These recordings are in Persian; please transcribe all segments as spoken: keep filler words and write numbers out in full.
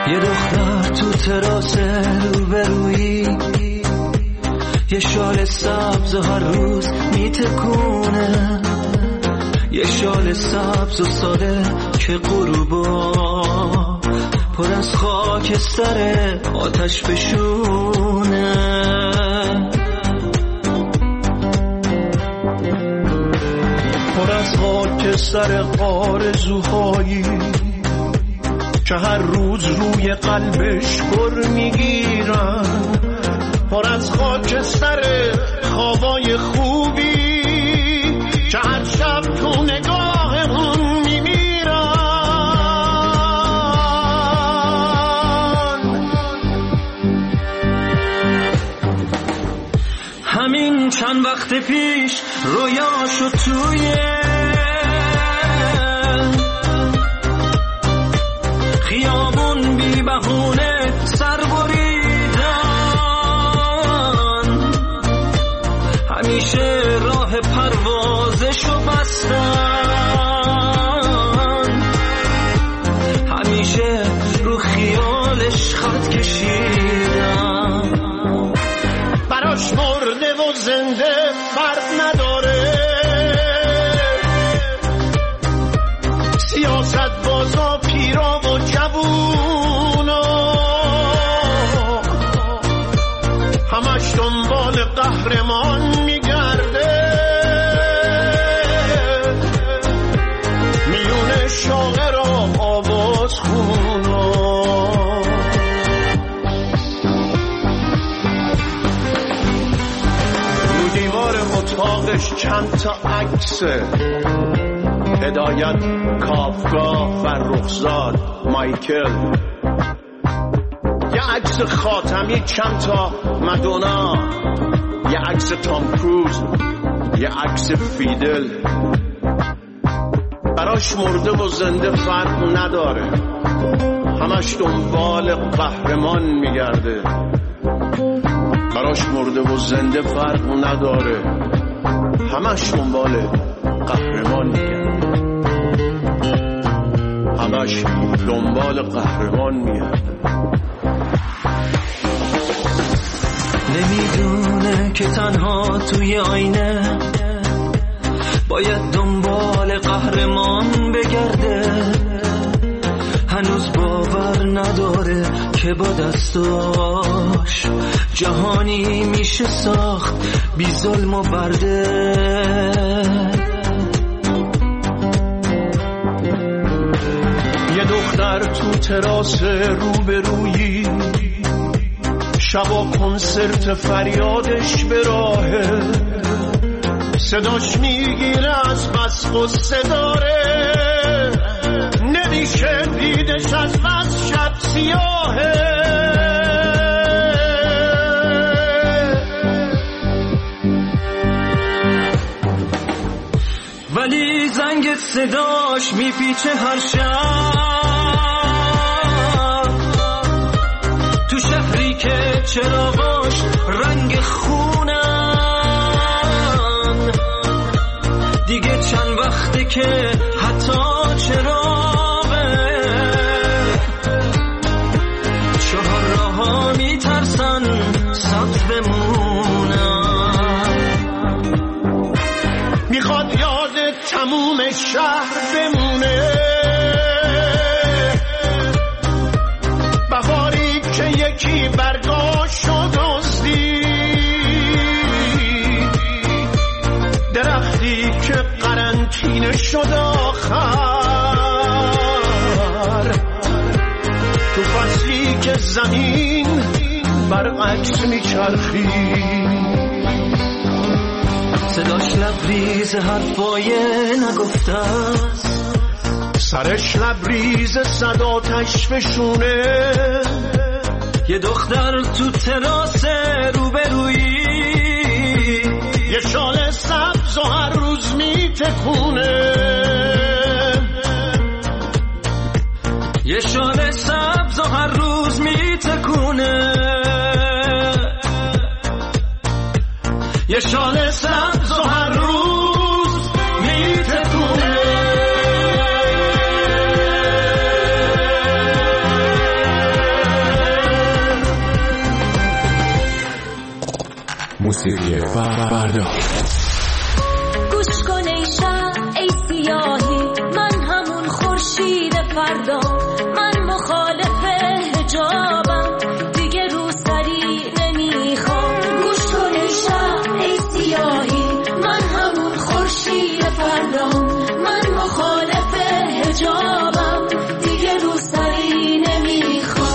یه دختر تو تراس روبرویی، یه شال سبز و هر روز میتکونه، یه شال سبز و ساده که غروبا پر از خاک سر آتش بشونه. پر از خاک سر آرزوهایی که هر روز روی قلبش پر میگیرن، پر از خاک سر خوابای خوبی که هر شب تو نگاهمون میمیرن. همین چند وقت پیش رویاشو توی خیابون بی بهونه سر بریدن، همیشه راه پروازشو بستن، همیشه رو خیالش خط کشیدن. براش مرده و زنده فرق نداره، سیاست بازا پیرا و جوونا همش دنبال قهرمان میگرده، میونه شاعر و آواز خونا. رو دیوار اتاقش چند تا عکسه، هدایت، کافکا، فرخزاد، مایکل، یه عکس خاتمی، چند تا مدونا، یه عکس تام کروز، یه عکس فیدل. براش مرده و زنده فرق نداره، همش دنبال قهرمان میگرده. براش مرده و زنده فرق نداره، همش دنبال قهرمان میگرده، همش دنبال قهرمان میگرده. نمیدونه که تنها توی آینه باید دنبال قهرمان بگرده، هنوز باور نداره که با دستاش جهانی میشه ساخت بی ظلم و برده. یه دختر تو تراس روبرویی، شبا کنسرت فریادش به راهه، صداش میگیره از بس غصه داره، نمیشه دیدش از بس شب سیاهه. ولی زنگ صداش میپیچه هر شب، تو شهری که چراغاش رنگ خونن، دیگه چند وقته که حتی چراغه چهار راه‌ها میترسن سبز بمونن. میخواد یاد تموم شهر بمونه، بهاری که یکی برگاشو دزدی، درختی که قرنطینه شد آخر، تو فصلی که زمین برعکس میچرخی، صداش لبریز حرفای نگفته است، سرش لبریز صداتش بشونه. یه دختر تو تراس روبرویی، یه شال سبز و هر روز میتکونه، یه شال سبز و هر روز میتکونه، یه شال سبز و هر روز میتکونه. موسیقی فردا. گوش کن ای شب ای سیاهی، من همون خورشید فردا، من مخالف حجابم، دیگه رو سری نمیخوام. گوش کن ای شب ای سیاهی، من همون خورشید فردا، من مخالف حجابم، دیگه رو سری نمیخوام.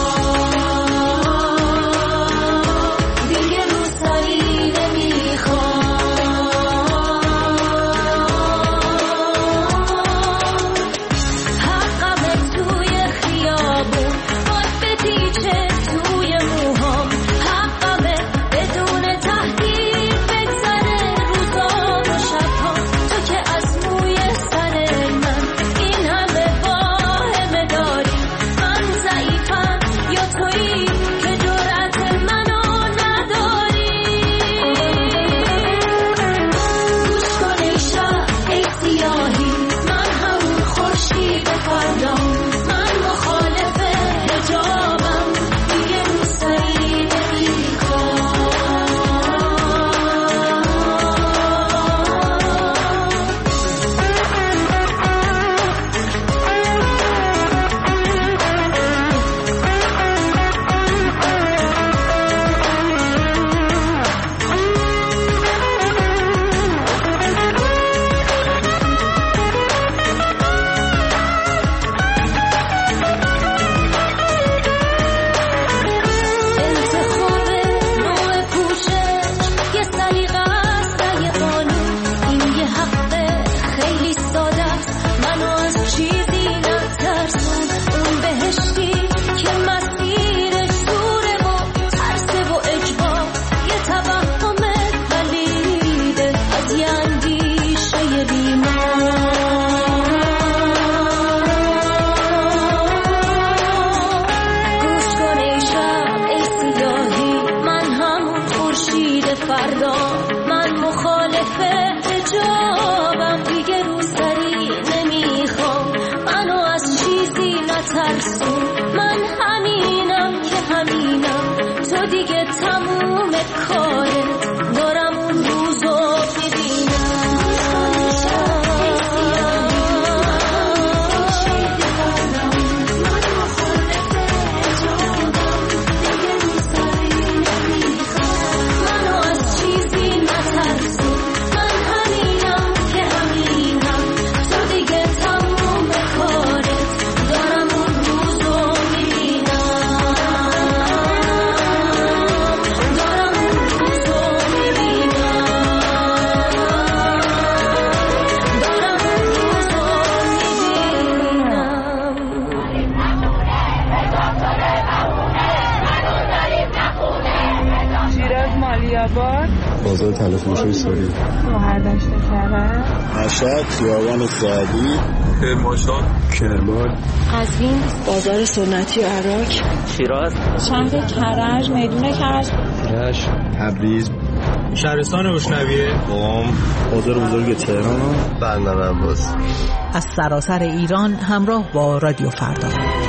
بازار تلفروشی سوری، مهردشت کرد، مشهد، خیابان سعدی، کرمانشاه، کرمان، قزوین، بازار سنتی عراق، شیراز، شهر کرج، میدون کرج، رشت، تبریز، شهرستان روشنویه، قم، بازار بزرگ تهران، بندر عباس. از سراسر ایران همراه با رادیو فردا.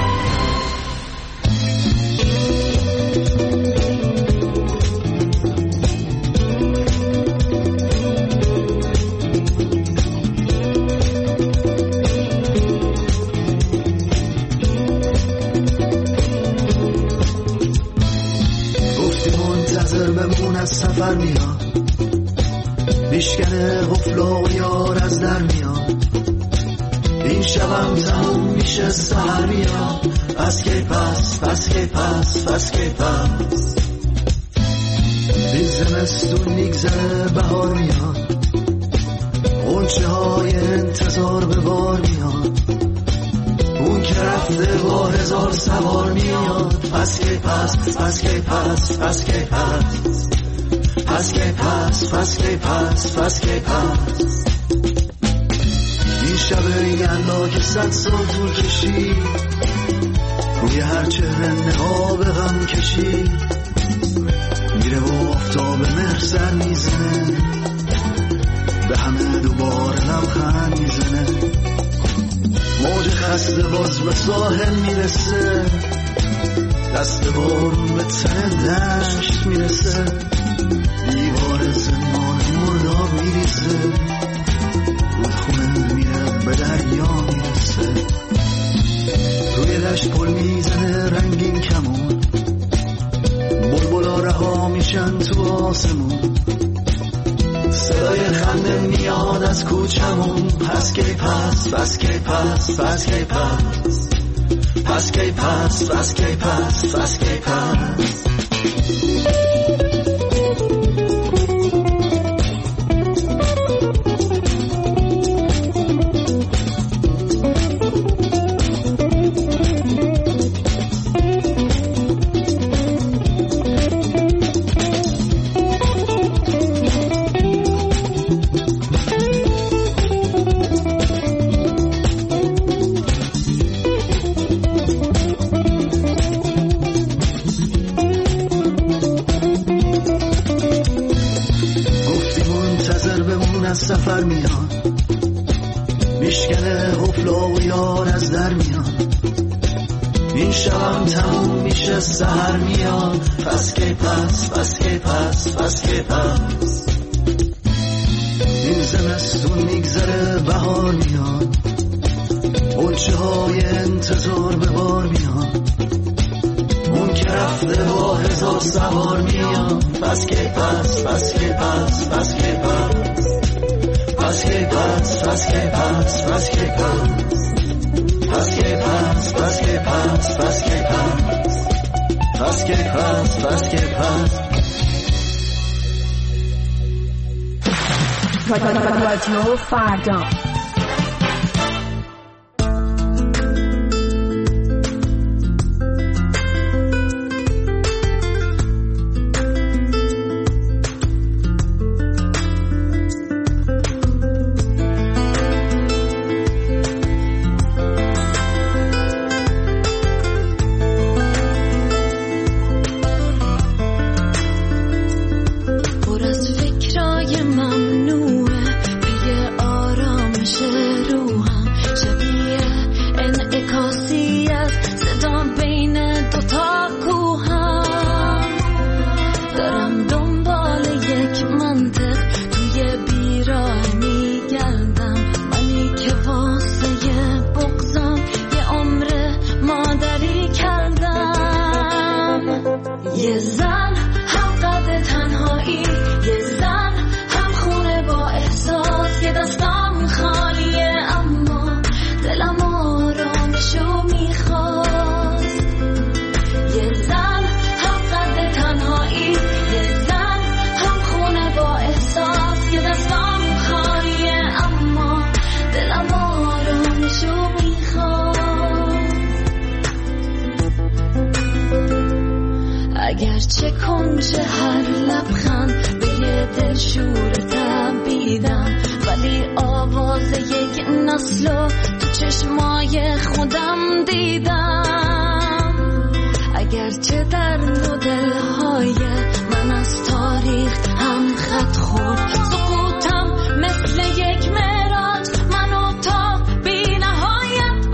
سفر میاد میشکنه قفل و یار از در میاد، این شبم تموم میشه سهر میاد، پس که پس پس که پس پس که پس این زمستون میگذره بهار میاد، غنچه های انتظار به بار میاد، اون که رفته با هزار سوار میاد، پس که پس پس که پس پس که پس پس که پس پس که پس پس که پس این شب یلدا که صد سال طول کشید، روی هر چهره نقاب غم کشید، میره و آفتاب مهر سر میزنه، به همه دوباره لبخند میزنه، موج خسته باز به ساحل میرسه، دست بارون به تن دشت میرسه، دیوار زمان مرداب میریزه، رودخونه میره به دریا میرسه، روی دشت پل میزنه رنگین کمون، بلبلا رها میشن تو آسمون، صدای خنده میاد از کوچمون، پس کی پس پس کی پس پس کی پس پس کی پس پس کی پس پس کی پس. سفر میاد میشکنه حفلا و یار از در میاد، این شبم تموم میشه سحر میاد، پس کی پس پس کی پس پس کی پس. این زمستون میگذره بهار میاد، غنچه های انتظار به بار میاد، اون که رفته با هزار سوار میاد، پس کی پس پس کی پس پس کی پس پس کی پس پس کی پس پس کی پس پس کی پس پس کی پس پس کی پس پس کی پس پس کی پس. رادیو فردا اگرچه کنج هر لبخند به یه دل شور تبیدم، ولی آواز یک نسلو تو چشمای خودم دیدم. اگرچه در مدل‌های من از تاریخ هم خط خورد، سقوطم مثل یک معراج منو تا بی نهایت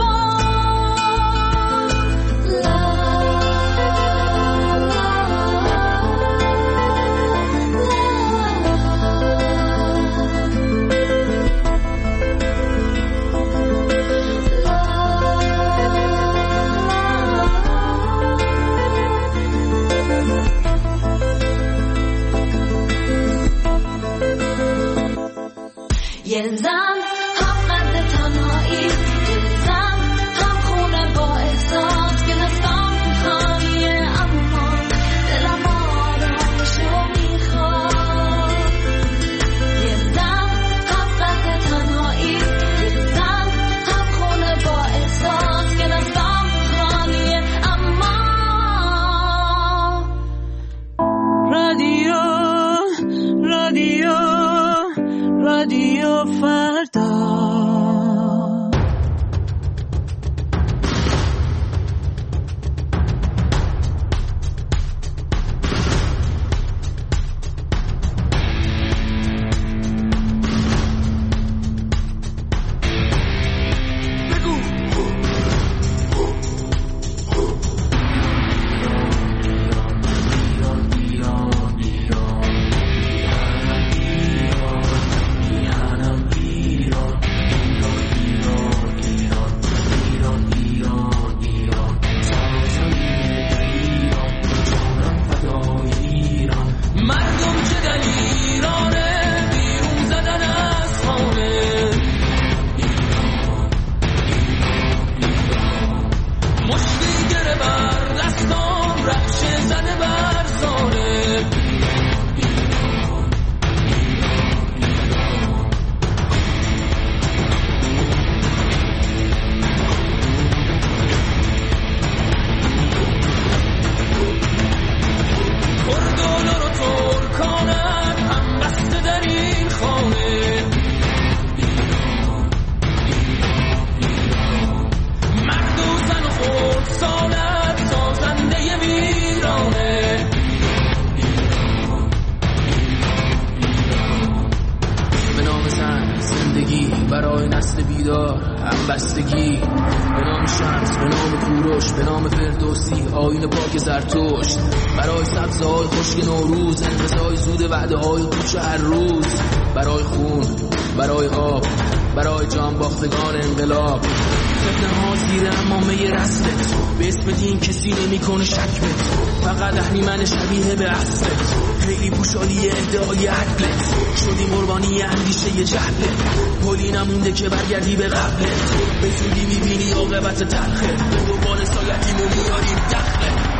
مست بیدار همبستگی، به نام شمس، به نام کوروش، به نام فردوسی، آیین پاک زرتشت، برای سبزهای خشک نوروز، انتظار زود وعده های کوچه هر روز، برای خون، برای آب، برای جان باختگان انقلاب. فتنه ها زیر امامه رسمت، به اسم دین کسی نمی کنه شک بت، فقط اهریمن شبیه به اصلت، خیلی پوشالی ادعای عقلت، شدی قربانی اندیشه جهلت، پلی نمونده که برگردی به قبلت، به زودی میبینی عاقبت تلخه، دوباره سایتیمو میاریم دخله.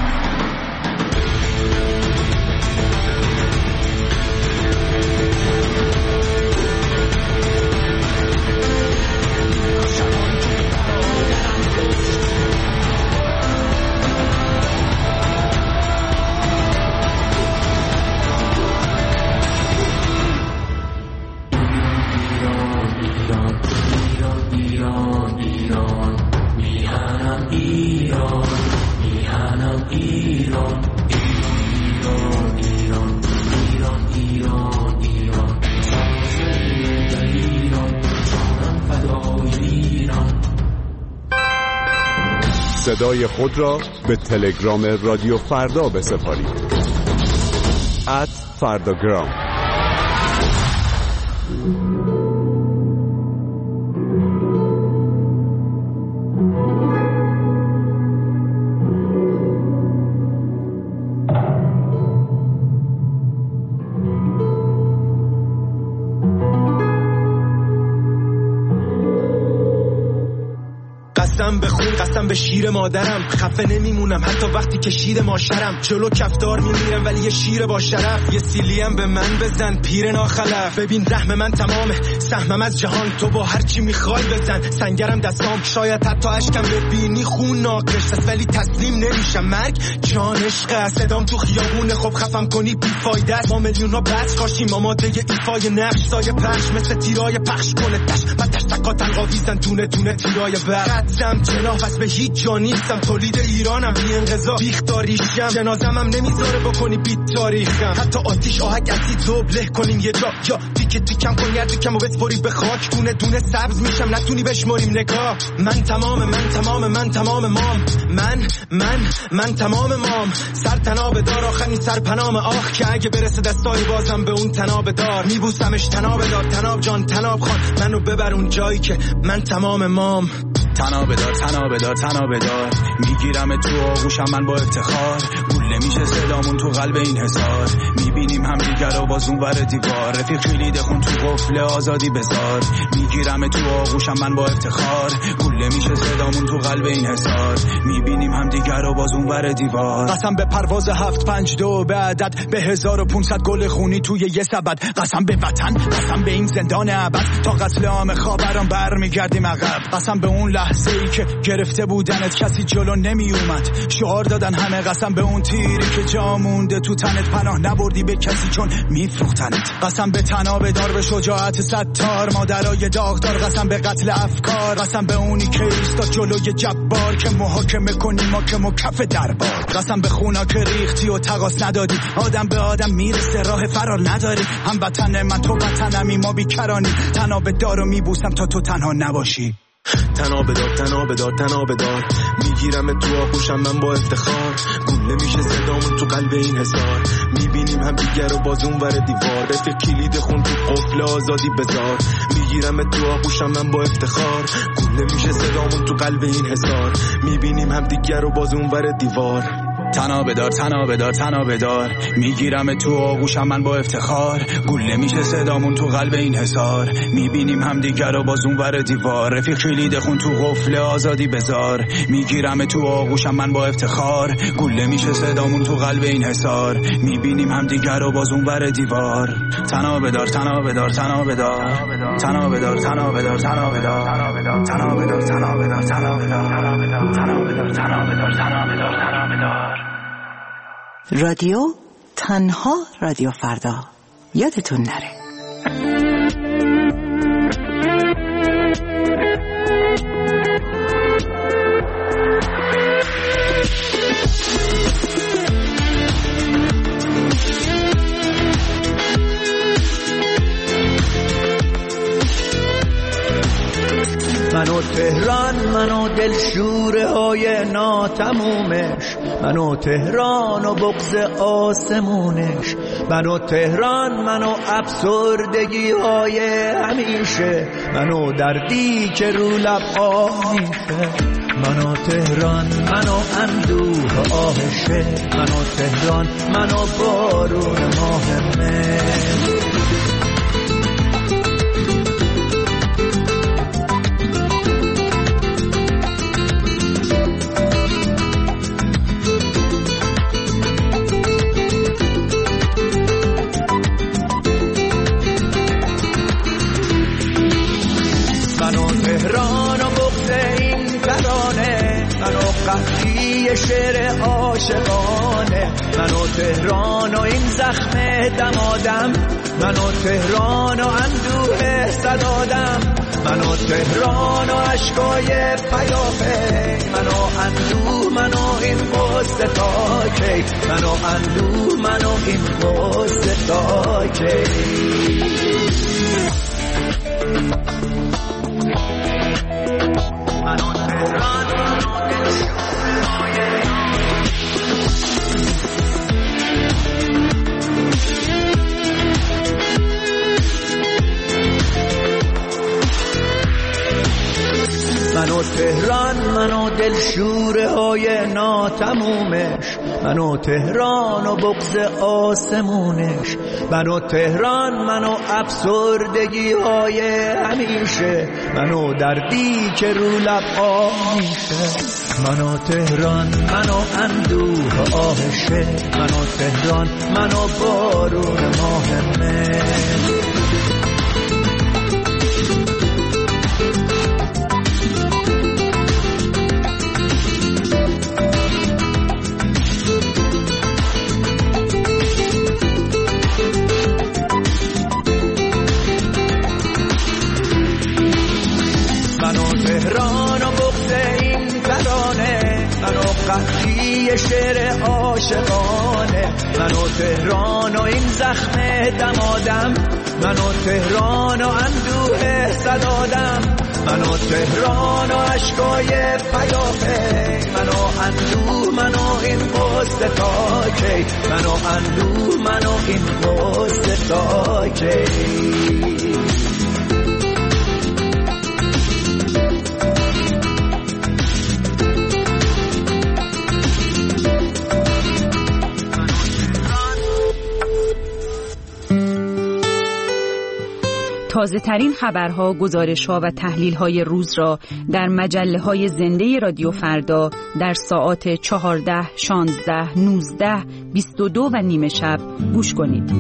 صدای خود را به تلگرام رادیو فردا بسپارید. ات فرداگرام. قسم به خون، قسم به شیر مادرم، خفه نمیمونم حتی وقتی که شیر ماشرم، جلو کفدار میمیرم ولی یه شیر با شرف، یه سیلیم به من بزن پیر ناخلف، ببین زحم من تمامه، سهمم از جهان، تو با هر چی میخوای بزن، سنگرم دستام، شاید حتی اشکم ببینی خون ناقش، ولی تسلیم نمیشم، مرگ جان عشقه، صدام تو خیابونه، خب خفم کنی بیفایده است، ما میلیون ها بس کاشیم آماده ایفای نقش، سایه پخش مثل تیرای پخش کنه تش، و تش تکا تلقاویزن دونه دونه تیرای برد جناح، پس به هیچ جا نیستم، تولید ایرانم، بی انقضا بیخ داریشم، جنازم هم نمیذاره بکنی بیت تاریخم، حتی آتیش آهک اسید زبله کنیم یه جا، یا تیکه تیکم کن یه تیکم و بسپری به خاک، دونه دونه سبز میشم نتونی بشماریم نگاه، من تمام من تمام من تمام مام، من من من تمام مام، سر تناب دار آخرین سر پنام آخ، که اگه برسه دستای بازم به اون تناب دار، میبوسمش تناب دار، تناب جان تناب خان، منو ببر اون جایی که من تمام مام. تنابه دار تنابه دار تنابه دار، میگیرم تو آغوشم من با افتخار، گوله میشه صدامون تو قلب این حصار، میبینیم هم دیگر رو باز اون ور دیوار، رفیق کلید خون تو قفل آزادی بذار، میگیرم تو آغوشم من با افتخار، گوله میشه صدامون تو قلب این حصار، میبینیم هم دیگر رو باز اون ور دیوار، قسم به پرواز هفت پنج دو به عدد، به هزار و پونصد گل خونی توی یه سبد، قسم به وطن، قسم به این زندان ابد، تا قتل عام خاوران برمیگردیم عقب، قسم به اون لحظه ای که گرفته بودنت کسی جلو نمی اومد، شعار دادن همه، قسم به اون تیری که جا مونده تو تنت، پناه نبردی به کسی چون میفروختنت، قسم به تنابه دار، به شجاعت ستار، مادرای داغدار، قسم به قتل افکار، قسم به اونی که ایستاد جلوی جبار، که محاکمه کنی ما که مکف دربار، قسم به خونا که ریختی و تقاس ندادی، آدم به آدم میرسه راه فرار نداری، هم وطن من تو وطنمی ما بیکرانی، تنابه دارو میبوسم تا تو تنها نباشی. تنابه دار تنابه دار تنابه دار، میگیرم تو آغوشم من با افتخار، گوله میشه صدامون تو قلب این حصار، میبینیم هم دیگر رو باز اون ور دیوار، رفیق کلید خون تو قفل آزادی بذار، میگیرم تو آغوشم من با افتخار، گوله میشه صدامون تو قلب این حصار، میبینیم هم دیگر رو باز اون ور دیوار، تنابه دار تنابه دار تنابه دار، میگیرم تو آغوشم من با افتخار، گوله میشه صدامون تو قلب این حصار، میبینیم هم دیگر رو باز اون ور دیوار، رفیق کلید خون تو قفل آزادی بذار، میگیرم تو آغوشم من با افتخار، گوله میشه صدامون تو قلب این حصار، میبینیم هم دیگر رو باز اون ور دیوار، تنابه دار تنابه دار تنابه دار تنابه دار تنابه دار تنابه دار تنابه دار تنابه دار تنابه دار تنابه دار تنابه دار تنابه دار تنابه دار تنابه دار. رادیو تنها رادیو فردا، یادتون نره. دلشوره های ناتمومش، منو تهران و بغض آسمونش، منو تهران، منو افسردگی های همیشه، منو دردی که رو لب آه میشه، منو تهران، منو اندوه آهشه، منو تهران، منو بارون ماه مه. قحطی شعر عاشقانه، منو تهران و این زخم دمادم، منو تهران و اندوه صدادم، منو تهران و عشقای پیافه، منو اندوه، منو این قصه تا کی، منو اندوه، منو این قصه تا کی. منو تهران منو تهران، منو دلشوره های ناتمومش، منو تهران و بغض آسمونش، منو تهران، منو افسردگی های همیشه، منو دردی که رو لب آه میشه، منو تهران، منو اندوه آهشه، منو تهران، منو بارون ماه مه. قحطی شعر عاشقانه، منو تهران و این زخم دمادم، منو تهران و اندوه صدادم، منو تهران و عشقای پیافه، منو اندوه، منو این قصه تا کی، منو اندوه، منو این قصه تا کی. تازه ترین خبرها، گزارش‌ها و تحلیل‌های روز را در مجله‌های زنده رادیو فردا در ساعات چهارده، شانزده، نوزده، بیست و دو و نیمه شب گوش کنید.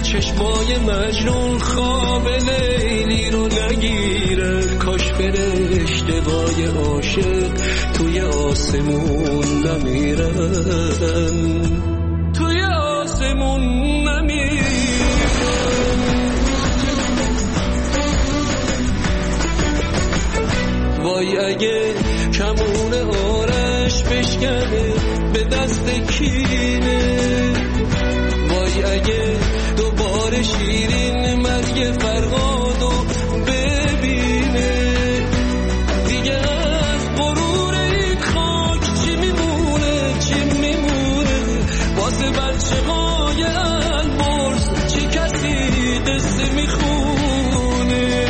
چشمای مجنون خواب لیلی رو نگیرن، کاش فرشته‌های عاشق توی آسمون نمیرن، توی آسمون نمیرن. وای اگه کمون آرش بشکنه به دست کینه، وای اگه دوباره شیرین مرگ فرهادو ببینه، دیگه از غرور این خاک چی میمونه، چی میمونه واسه بچه های البرز، چه کسی قصه میخونه.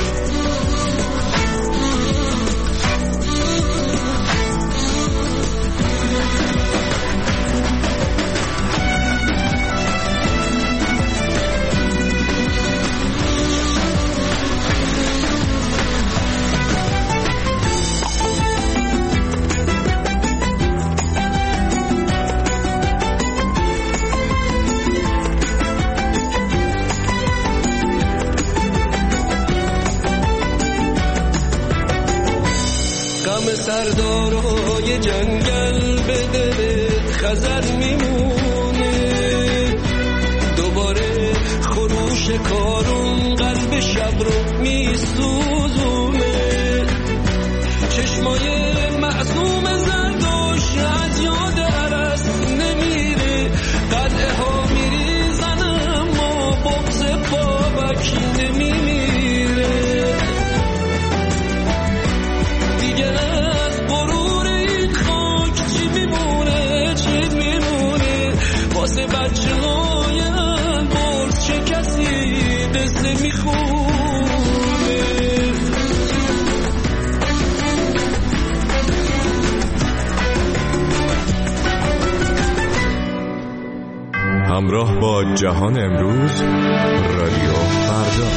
سردارای جنگل به دل خزر میمونه، دوباره خروش کارون قلب شب رو میسوزونه، چشمای معصوم زردوش از یاد عرص نمیره، قلعه ها میریزن اما بغض بابک نمیمیره، دیگه از غرور این خاک چی میمونه، چی میمونه واسه بچه های البرز، چه کسی قصه میخونه. همراه با جهان امروز، رادیو فردا.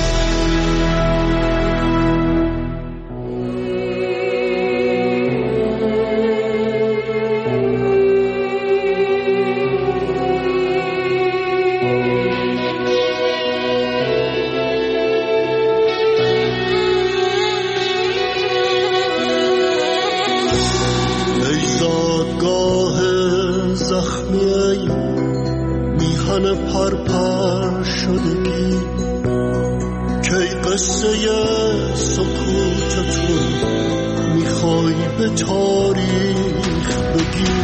پرپر شدگی کی قصه سکوت تو میخوای به تاریخ بگی،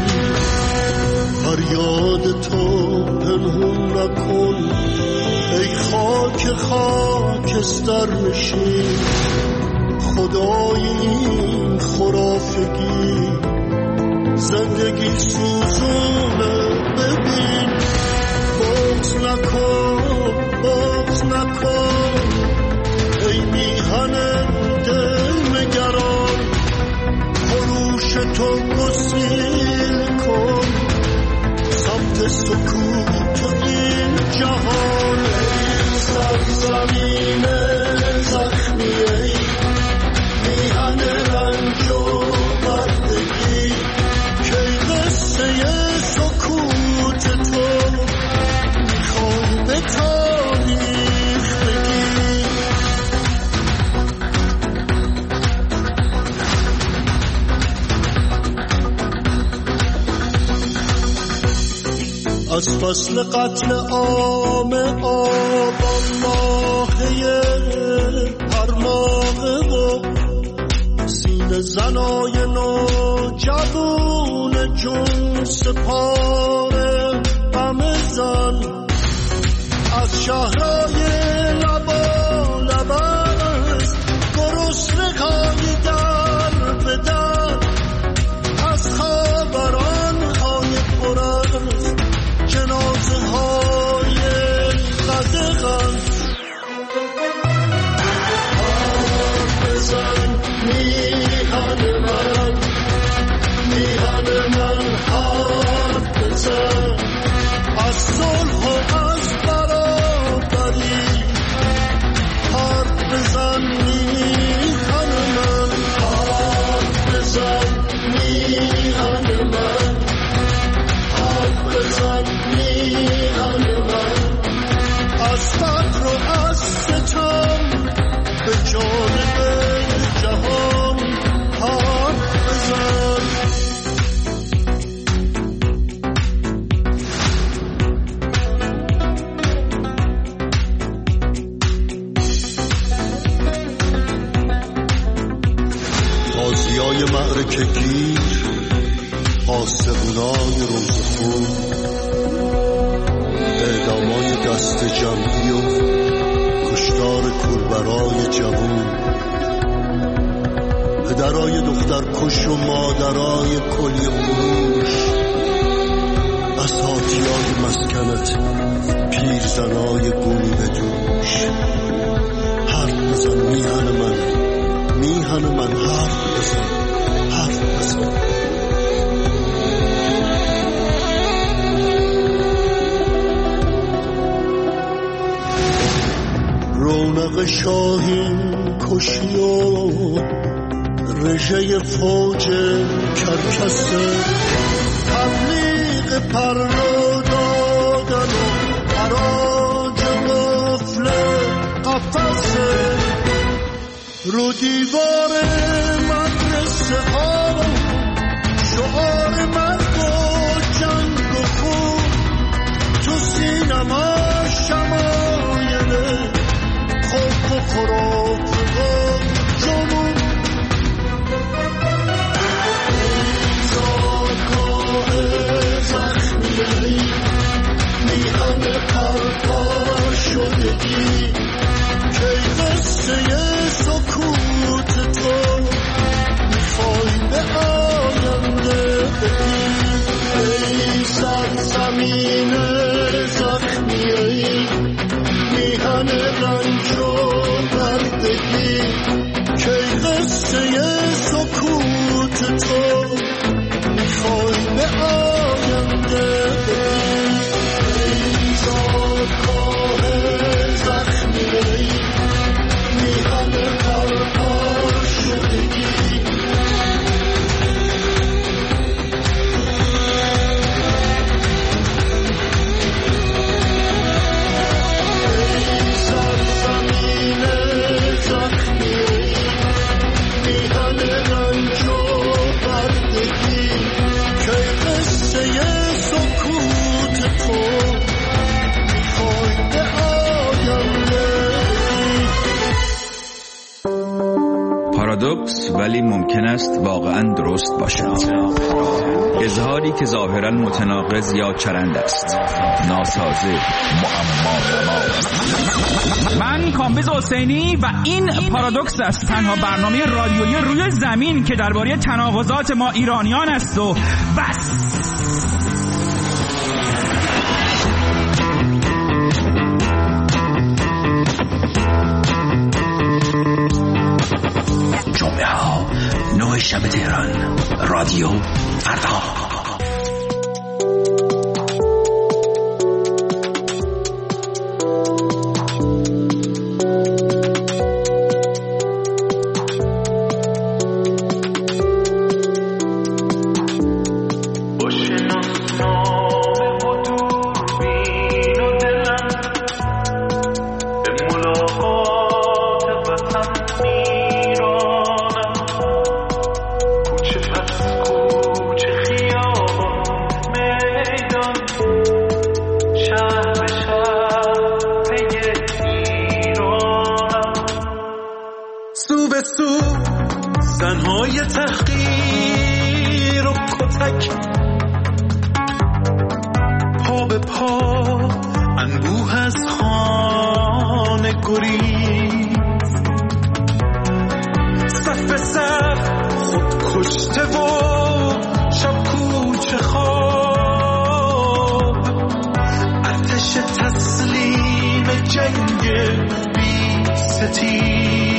فریاد تو پنهون نکن ای خاک خاکستر نشین، خدای این خرافگی زندگی سوزونه ببین، بغض نکن بغض نکن ای میهن دل نگران، خروش تو گسیل کن سمت سکوت این جهان، این سرزمین زخمی ای میهن رنج و بردگی، کی قصه سکوت تو به تاریخ بگی. از فصل قتل عام آبان ماهی پرماغه و سینه زنای نوجوان جون سپاره غم زن، از شهرهای لبا لبست گرسنه‌های در به در، از خبران‌های پر از جنازه‌های قدغن، حرف بزن میهن من میهن من، حرف بزن از صلح و از برابری، تکه گیر آسمونای روزخون، اعدامای دست جمعی و کشتار کوربرای جوون، پدرای دختر کش و مادرای کلی فروش، اساتیای مسکنت پیرزنای گونی به دوش. حرف بزن میهن من، میهن من حرف بزن، حرف بزن. رونق شاهین کشی و رژه فوج کرکسه، تبلیغ پرو دادن و حراج قفل قفصه، رو دیوار مدرسه ها شعار مرگ و جنگ و خون، تو سینما شمایل خوب و خراب و جنون. زادگاه زخمیه میهن پرپا شدگی، کی قصه سکوت تو میخوای به آینده بدی. ای سرزمین زخمیه میهن رنج و بردگی، کی قصه سکوت تو میخوای به آینده بدی. ای زادگاه زخمیه میهن پرپا شدگی. پارادوکس ولی ممکن است واقعا درست باشد. اظهاری که ظاهرا متناقض یا چرند است، ناسازه، معما. من کامبیز حسینی و این پارادوکس است، تنها برنامه رادیویی روی زمین که درباره تناقضات ما ایرانیان است و بس. جمعه ها نه شب تهران، رادیو فردا. زنهای تحقیر و کتک، پا به پا انبوه از خانه گریز، صف صف خود کشته و شب کوچه خواب، ارتش تسلیم جنگ بی ستیز.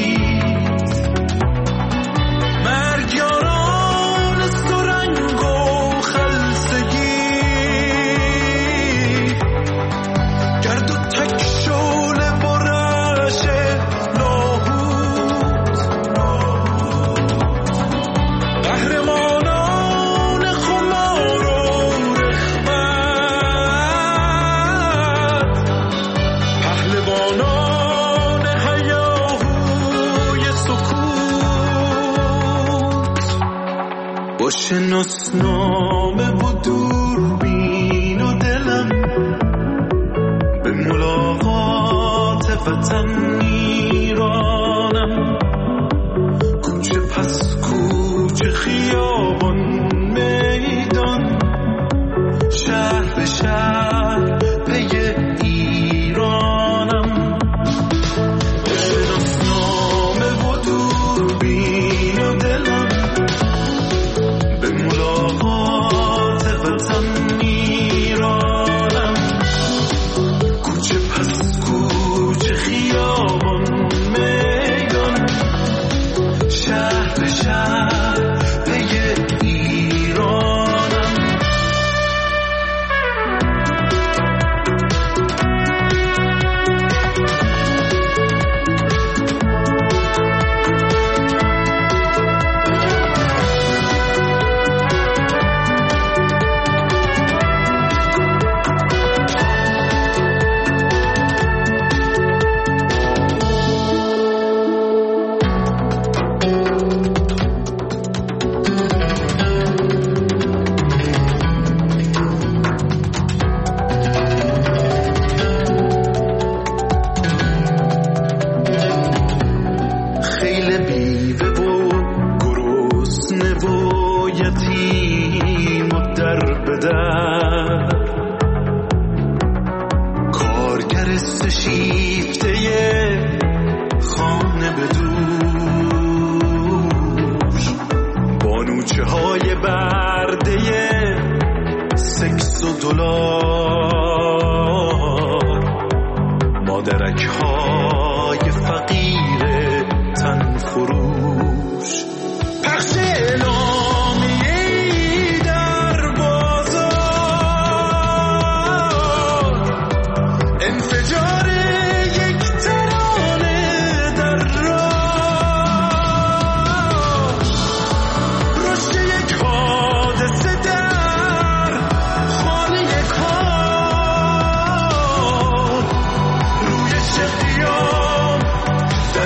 شناسنامه و دوربین و دلم به ملاقات وطن میرانم، کوچه پس کوچه خیال برس شیفته خانه بدوش، بانوچه های برده سکس و دلار، مادرک های فقیر تن فروش، پخش اعلامیه‌ای در بازار، انفجار یک ترانه در راه، رشد یک حادثه در خانه کار، روی شقیام در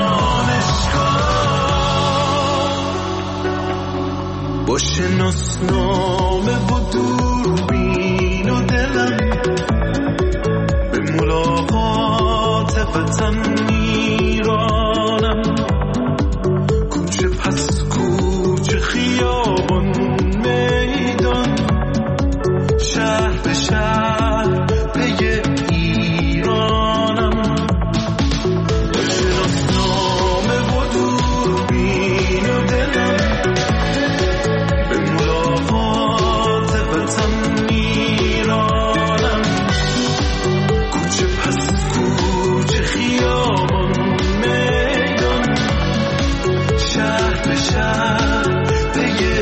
دانشگاه، با شناسنامه و دوربین و دلم به ملاقات وطن میرانم، کوچه پس کوچه خیابان میدان، شهر به شهر پی ایرانم، با شناسنامه و دوربین و دلم به ملاقات وطن میرانم، کوچه پس کوچه خیابان میدان، شهر به شهر پی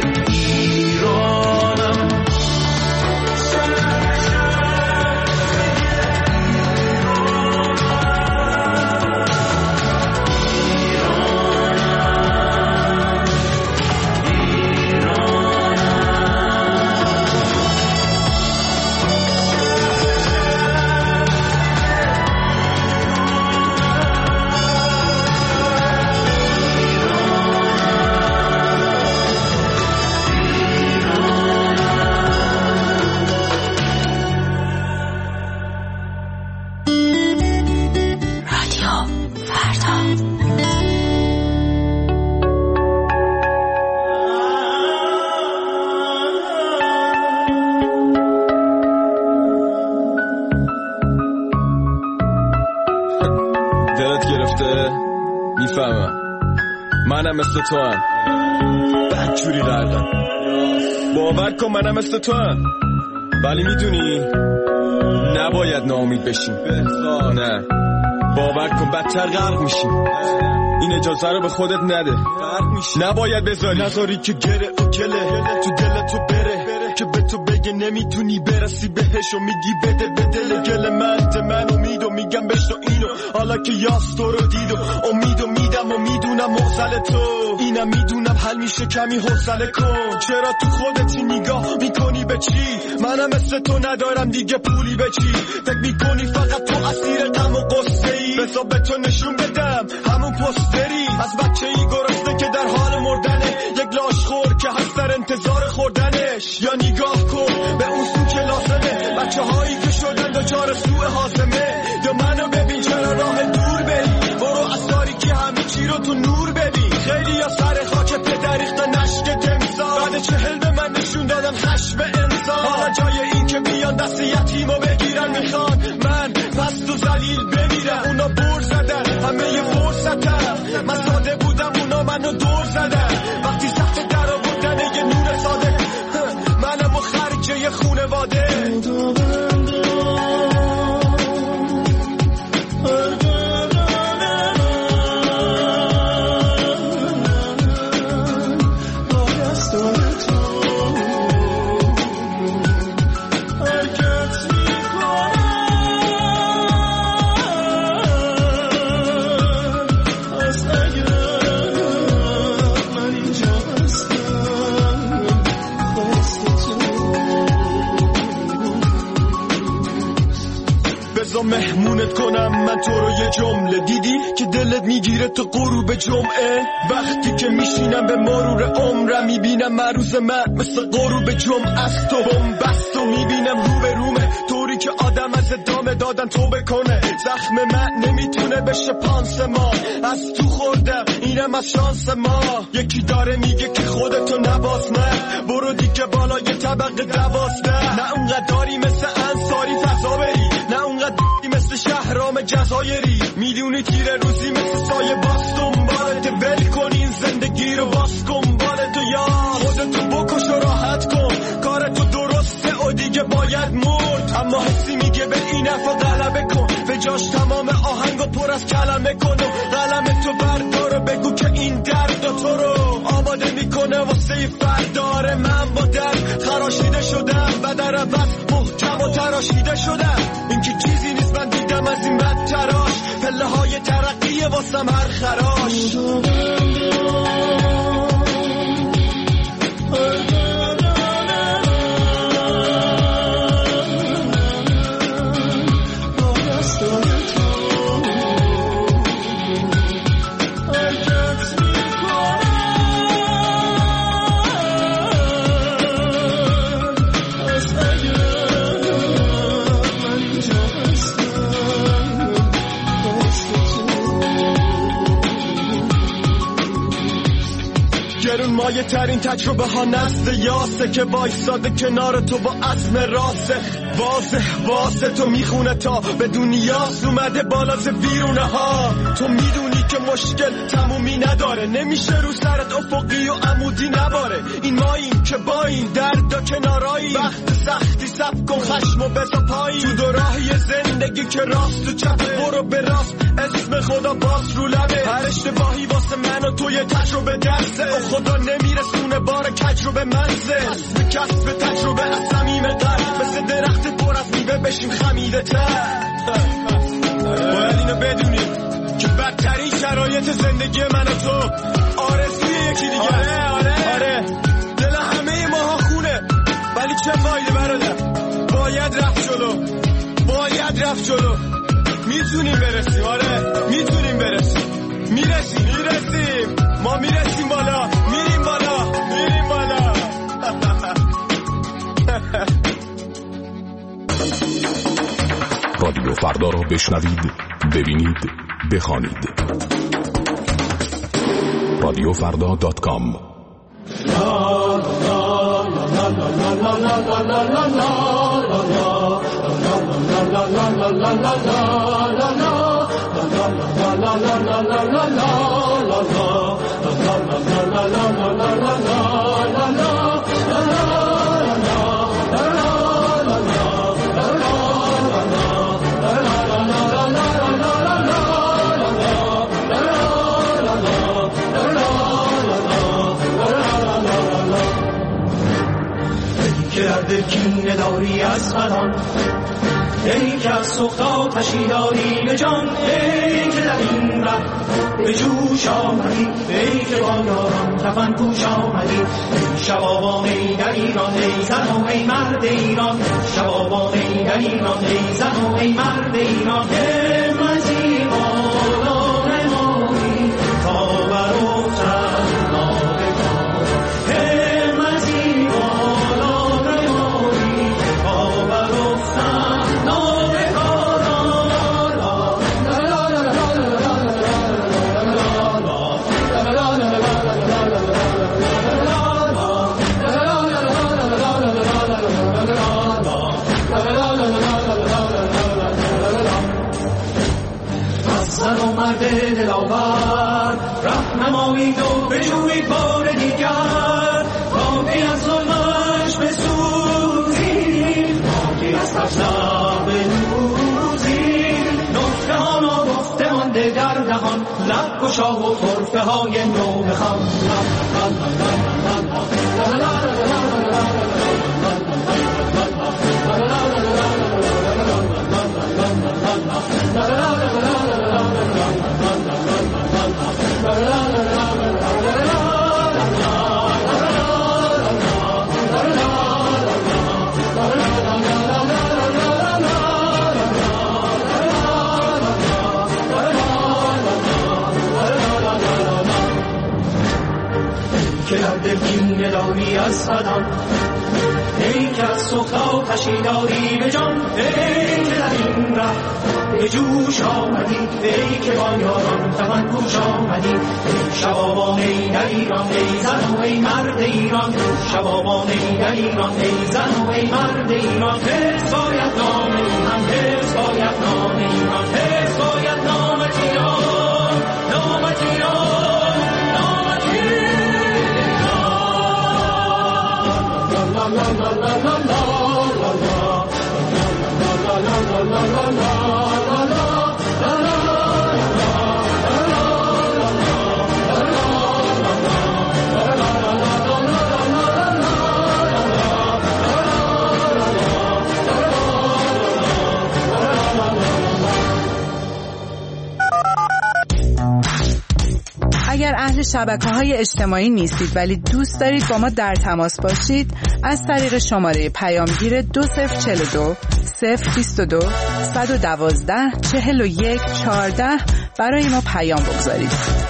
ایرانم. دلت گرفته؟ میفهمم، منم مثل تو هم بدجوری غرقم، باور کن منم مثل تو هم، ولی میدونی نباید ناامید بشیم، نه باور کن بدتر غرق میشیم، این اجازه رو به خودت نده، نباید بذاری نذاری که گره و گله تو دل تو بره، که به تو بگه نمیتونی برسی بهش و میگی بده به دل گل من ده من امید و میگم بشنو اینو، حالا که یاس تو رو دید و امید و میدم و میدونم مغزل تو اینم میدونم حل میشه کمی حوصله کن، چرا تو خودتی نگاه میکنی به چی؟ منم مثل تو ندارم دیگه پولی به چی، فکر میکنی فقط تو اسیر غم و قصه ای، بذار به تو نشون بدم همون پستری از بچه ای گرسنه که در حال مردنه، یک لاش خور که هست در انتظار خوردنش، یا نگاه کن به اون سو که لازمه، بچه هایی که شدن دچار سوء هاضمه، یا منو ببین چرا راه دور بری، برو از تاریکی همه چی رو تو نور ببین، خیلی یا سر خاک پدر ریختن نشک تمثال، بعد چهل به من نشون دادم خشم انسان، حالا جای این که بیان دست یتیمو بگیرن میخوان من پست و ذلیل بمیرم، اونا بر زدن همه یه فرصتم، من ساده بودم اونا منو دور زدن، وقتی سخت در آوردن یه نور صادق، منم و خرجه یه خونواده. مهمونت کنم من تو رو یه جمله، دیدی که دلت میگیره تو غروب جمعه، وقتی که میشینم به مرور عمرم میبینم مروز من مثل غروب جمعه است، تو بمبست و میبینم رو به رومه، طوری که آدم از ادامه دادن توبه کنه، زخم من نمیتونه بشه پانسمان، از تو خوردم اینم از شانس ما، یکی داره میگه که خودتو نباس، نه برو دیگه بالای طبقه دوازده، نه اونقدر داری مثل انصاری فضا بری، نه اونقدر مثل جزایری، میدونی تیر روزی مثل سایه باز دنبالت، ول کن این زندگی رو باز کن بالت یار، خودتو بکش و راحت کن، کارتو درسته و دیگه باید مرد، اما حسی میگه به این افا غلبه کن، به جاش تمام آهنگو پر از کلمه کن و قلم تو بردار و بگو که این درد تو رو آماده میکنه واسه فرداره. من با درد خراشیده شدم و در عوض محکم و تراشیده شدم، این که چیزی نیست من دیدم از این بد تراش، پله های ترقیه واسم هر خراش. مایه ترین تجربه ها نزد یاسه که وایساده کنار تو با عزم راسه، واضح واسه تو میخونه تا به دنیاست اومده بالا ز ویرونه ها. تو میدونی که مشکل تمومی نداره، نمیشه رو سرت افقی و عمودی نباره، این ماییم که با این درد و کنارایی، وقت سختی سب کن خشم و بزا پایی، تو دو راهی زندگی که راست و چپ برو به راست، اسم خدا باز رو لبه، هر اشتباهی واسه من و تو یه تجربه درسه، او خدا نمیرسونه بار کجربه منزل، به کسب تجربه از صمیم قلب، مثل درخت پر از میوه بشیم خمیده تر. باید اینو بدونیم که بدترین شرایط زندگی من و تو آرزوی یکی دیگه. آره آره آره دل همه ماها خونه، ولی چه فایده برادر، باید رفت جلو، باید رفت جلو، میتونیم برسیم، آره میتونیم برسیم، میرسیم میرسیم ما میرسیم بالا، میریم بالا میریم بالا. رادیو فردا را بشنوید، ببینید، بخوانید. رادیو فردا دات کام. دل کینه داری از خدان، ای که از سخت آتشی داری به جان، ای که در این ره به جوش آمدی، ای که با یاران کفن پوش آمدی، ای شبابان ای در ایران، ای زن و ای مرد ایران، شبابان ای در ایران، ای زن و ای مرد ایران، همتی بالا نمایی تا برافتد ناگهان، همتی بالا نمایی تا برافتد ناگهان. زن و مرد دلاور رهنمایید و بجویید بار دیگر، باقی از ظلمش بسوزید، باقی از تشنه بنوزید، نکته ها نگفته مانده در دهان، لب گشا و طرفه های نو بخوان. که در دل کینه داری از خدان، ای که از سخت آتشی داری به جان، ای که در این ره به جوش آمدی، ای که با یاران کفن پوش آمدی، ای شبابان ای در ایران، ای زن و ای مرد ایران، شبابان ای در ایران، ای زن و ای مرد ایران، حفظ باید نام ایران، حفظ باید نام ایران، حفظ اگر اهل شبکه‌های اجتماعی نیستید ولی دوست دارید با ما در تماس باشید، از طریق شماره پیامگیر دو صفر چهل و دو صفر بیست و دو صد و دوازده چهل و یک چهارده برای ما پیام بگذارید.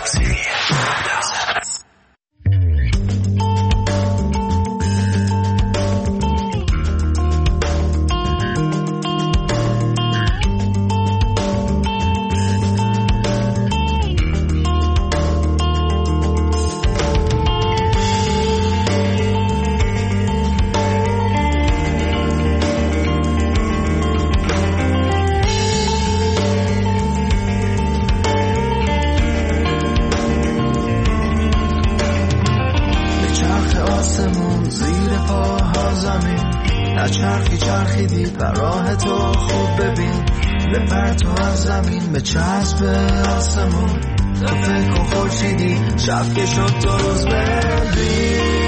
چرخی چرخیدی بر راه تو خوب ببین، بپر تو از زمین به چسب آسمون، تو فکر کن خورشیدی شب که شد تو روز ببین.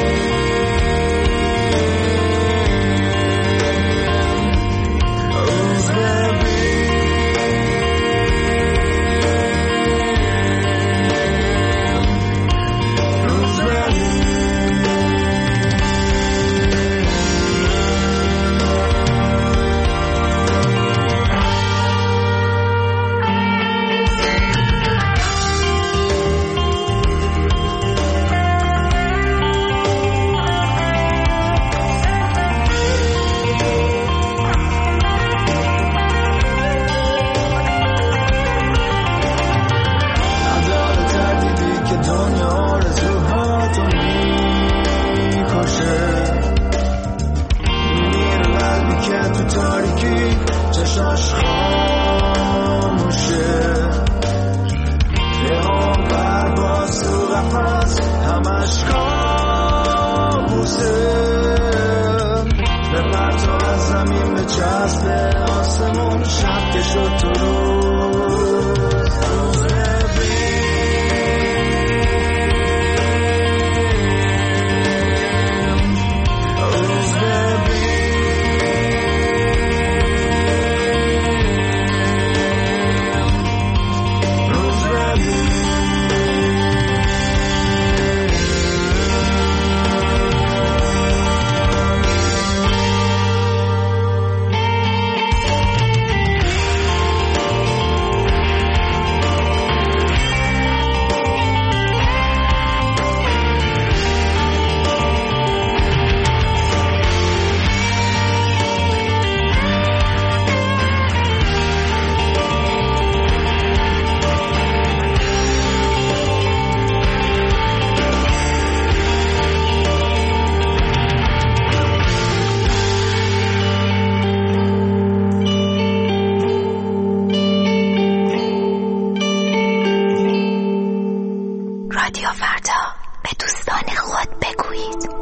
رادیو فردا، به دوستان خود بگویید.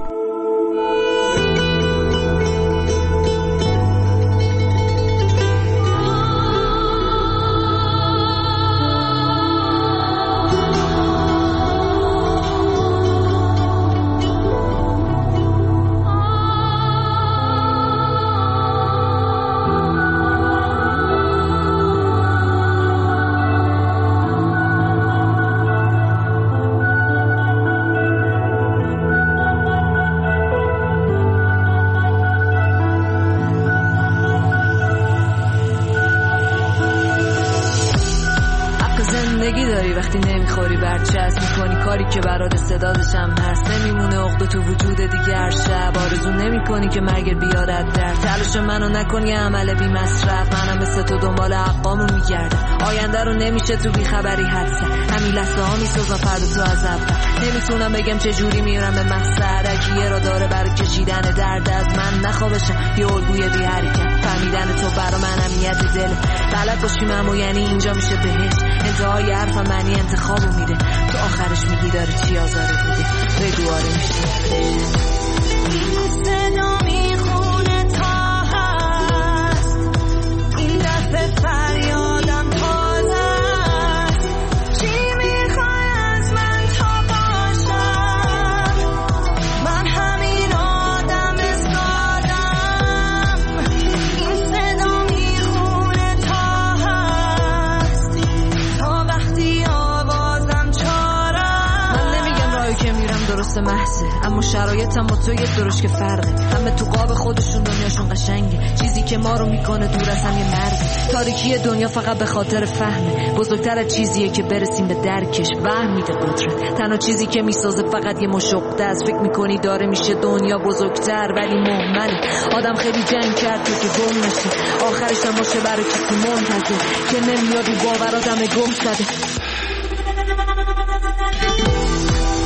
وقتی نمیخوری برچسب میکنی کاری که برات استعدادشم هست، نمیمونه عقده تو وجود دیگر شب، آرزو نمیکنی که مرگ بیارد در تلاش منو نکن یه عمل بی مصرف، منم مثل تو دنبال حقامو میگردم، آینده رو نمیشه تو بی خبری حدسه، همین لحظه ها میسازم فردا تو از اول، نمیتونم بگم چه جوری میرم به مقصد، اگه را داره برای کشیدن درد از من نخوابشم یه الگوی بی حرکت، فهمیدن تو برا من اهمیت دل، بلد باشی ممو یعنی اینجا میشه بهش، انتهای حرفم معنی انتخابو میده، تو آخرش میگی داره چی آزارت میده، بگو آره میشه این صدا میخونه تا هست، این اما شرایطم با تو یه درش که فرقه. همه تو قاب خودشون دنیاشون قشنگه، چیزی که ما رو میکنه دور از هم یه مرزه. تاریکی دنیا فقط به خاطر فهمه، بزرگتر از چیزیه که برسیم به درکش. وهم میده قدرت، تنها چیزی که میسازه فقط یه مشقه است. فکر میکنی داره میشه دنیا بزرگتر ولی مهمله. آدم خیلی جنگ کرد تو که گم نشی، آخرش هم باشه برای کسی منتظر که نمیاد و باور آدم گم زده.